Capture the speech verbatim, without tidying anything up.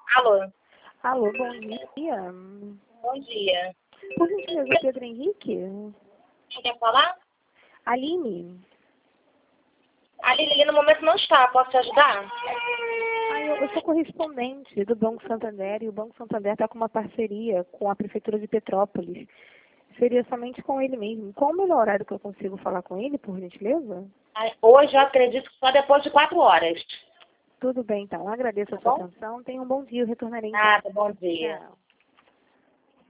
Alô? Alô, bom dia. Bom dia. Por gentileza, Pedro Henrique? Quem quer falar? Aline? A Lili no momento não está. Posso te ajudar? Ah, eu, eu sou correspondente do Banco Santander e o Banco Santander está com uma parceria com a Prefeitura de Petrópolis. Seria somente com ele mesmo. Qual o melhor horário que eu consigo falar com ele, por gentileza? Ai, Hoje eu acredito que só depois de quatro horas. Tudo bem, então. Agradeço Tá a sua bom? atenção. Tenha um bom dia. Eu retornarei então. Nada, bom dia. Tchau.